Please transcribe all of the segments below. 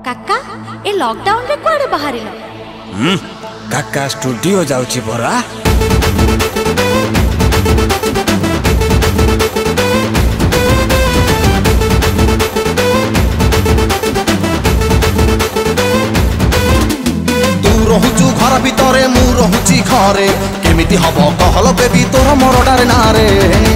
काका ए लॉकडाउन रे कुआडे बाहरिल? काका स्टूडियो जाउची परा। रहुचु घर भितरे मु रहुची घरे केमिति हब कहल बेबी तोर मरडारे नारे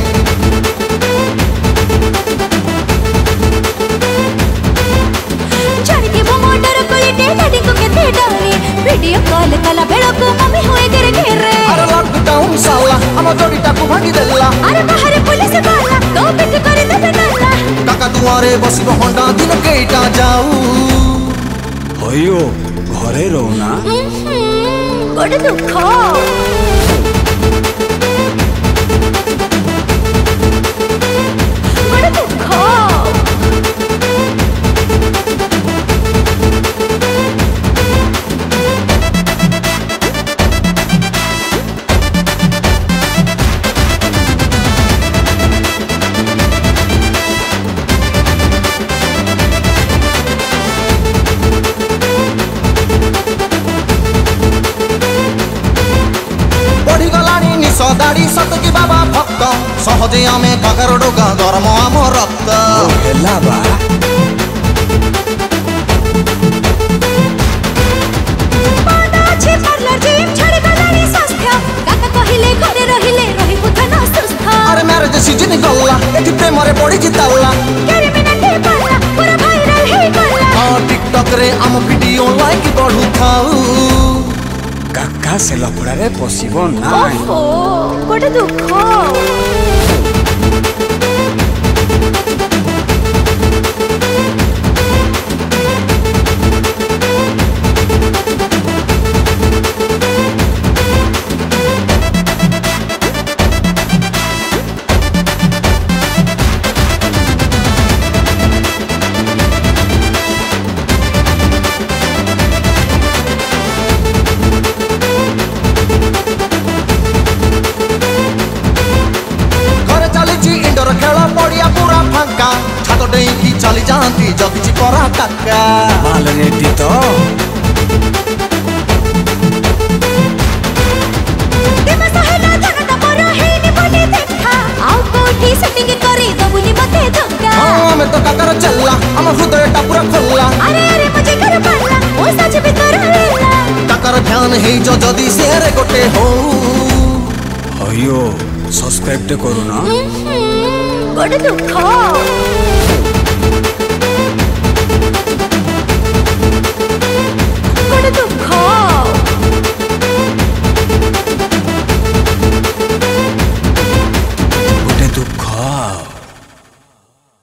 छाड़ी वो मोटर कोइटे दादी को केते डरे वीडियो कॉल कला बेलो को मम्मी होए करे घेरे। अरे लॉकडाउन साला हम जोड़ीटा को भागी देला। अरे बाहर पुलिस वाला तो पिट करे देबे नाला। काका दुआरे बसिब हंडा दिन केटा जाऊ होयो घरे रहना बड़ दुख बड़ दुख। दाड़ी सतकी बाबा भक्त सहजे आमे काकर डोका गरम आम रक्त हेला बा पाना छे पार्लर जिम छाड़ी गलानी सस्ता काका कहिले घरे रहिले रही पुथना सुस्था। अरे मैरिज सीजन गल्ला एठी प्रेम रे पड़ी जिताला केरे मिनटे पाला पूरा वायरल हे गल्ला। हां टिकटॉक रे आम वीडियो लाइक बढ़ू थाऊ काका से लफड़ा रे पसिबो ना। ओहो बड़ दुख। चली जाती जगची परा काका माल रेडी तो देमा सहेला जनता परा हेनी बोली देखा आउ कोठी सेटिंग करी दबुनी मते धक्का। हां मैं तो काकर चलला हम हृदय टा पूरा खोलला। अरे अरे मुझे कर पाला ओ सच भीतर आइला काकर ध्यान हे जो जदी शेर गोटे हो होयो सब्सक्राइब करू ना बड़ दुख।